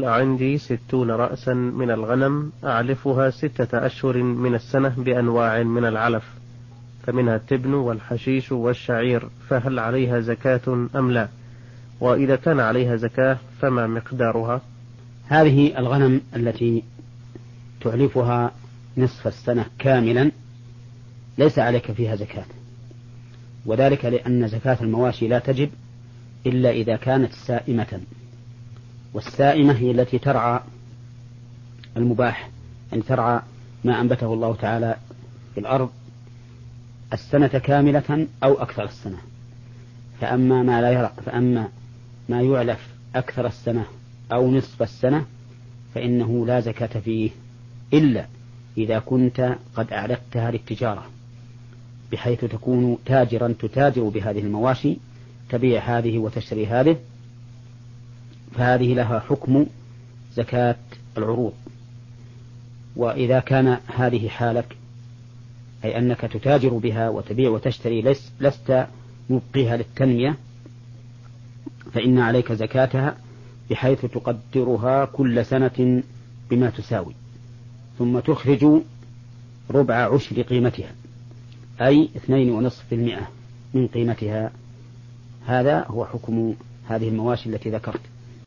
عندي 60 رأسا من الغنم أعلفها 6 أشهر من السنة بأنواع من العلف، فمنها التبن والحشيش والشعير، فهل عليها زكاة أم لا؟ وإذا كان عليها زكاة فما مقدارها؟ هذه الغنم التي تعلفها نصف السنة كاملا ليس عليك فيها زكاة، وذلك لأن زكاة المواشي لا تجب إلا إذا كانت سائمة، والسائمة هي التي ترعى المباح، أن ترعى ما أنبته الله تعالى في الأرض السنة كاملة أو أكثر السنة. فأما ما يعلف أكثر السنة أو نصف السنة فإنه لا زكاة فيه إلا إذا كنت قد أعلفتها للتجارة، بحيث تكون تاجرا تتاجر بهذه المواشي، تبيع هذه وتشتري هذه، فهذه لها حكم زكاة العروض. وإذا كان هذه حالك، أي أنك تتاجر بها وتبيع وتشتري لست مبقيها للتنمية، فإن عليك زكاتها بحيث تقدرها كل سنة بما تساوي، ثم تخرج ربع عشر قيمتها، أي 2.5% من قيمتها. هذا هو حكم هذه المواشي التي ذكرت.